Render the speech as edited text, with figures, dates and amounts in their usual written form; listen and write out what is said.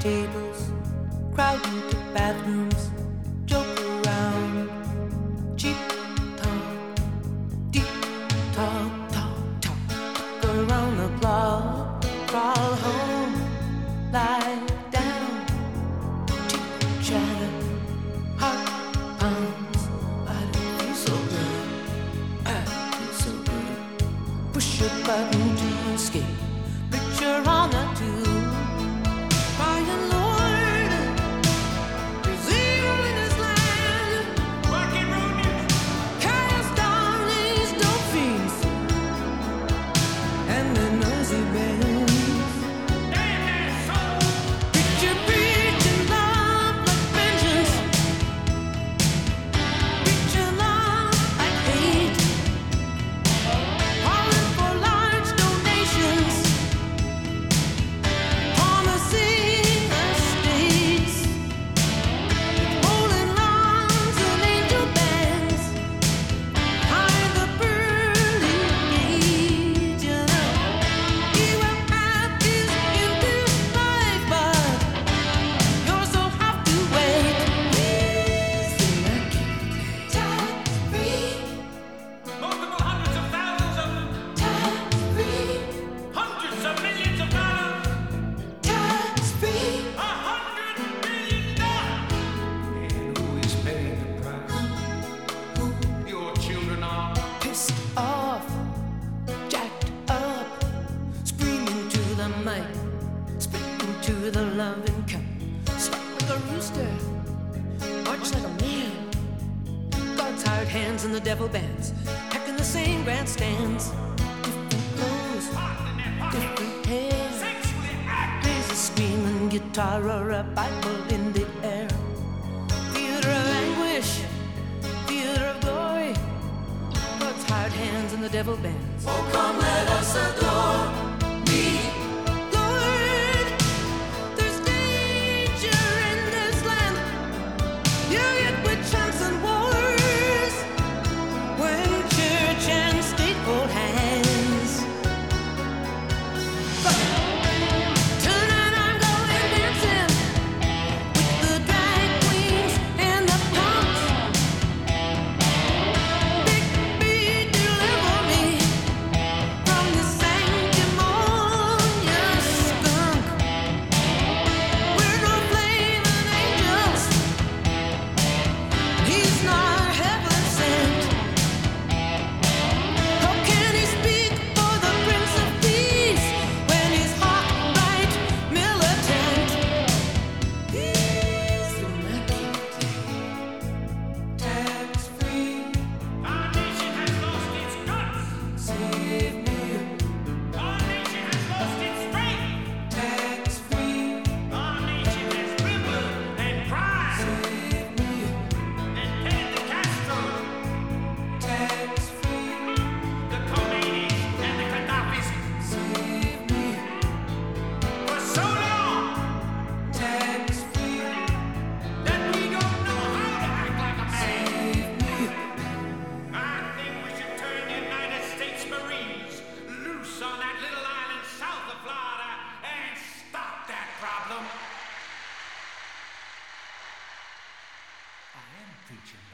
tables, crowd into bathrooms, joke around, cheap talk, deep talk, talk around the block, crawl home, lie down, chit chatter, heart pounds. I don't feel so good, I feel so good. Push a button to escape, picture on the tube. Crying, Lord, there's evil in this land. Rocky Road music. Cast down these dope fiends and their nosy bands. Damn that soul. Picture preaching love like vengeance. Preaching love like hate. Calling for large donations. Promising estates. Rolling lawns and angel bands. Behind the pearly gates, you know. Evil path is into life, but you're so hard to wait. Please do not keep tax-free. Multiple hundreds of thousands of them, Tax-free. hundreds of millions of dollars, Tax-free. $100 billion. And who is paying the price? Your children are. Pissed off, jacked up, screaming to the mic, spitting to the loving cup, stuck like a rooster, march like a man. God's hired hands and the devil bands, packing the same grandstands. Different clothes, different hair, Sexually active. crazy screaming guitar or a Bible in the air. Theater of anguish, theater of glory. God's hired hands and the devil bands. Oh, come let us adore me. Lord, there's danger in this land. You get witch hunts and wars when church and state hold hands. Tonight I'm going dancing with the drag queens and the punks. Big B, deliver me from the sanctimonious skunk. We're no flaming angels. He's not heaven sent. How can he speak for the Prince of Peace when he's hot, right, militant? He's the tax-free. Our nation has lost its guts. Save me, Our nation has lost its strength. tax-free. Our nation has quivered and cried Save me, and petted the Castro, tax-free. the Khomeinis, and the Gaddafis Save me, for so long tax-free. that we don't know how to act like a man. Save me, I think we should turn the United States Marines loose on that little island south of Florida and stop that problem. I am preaching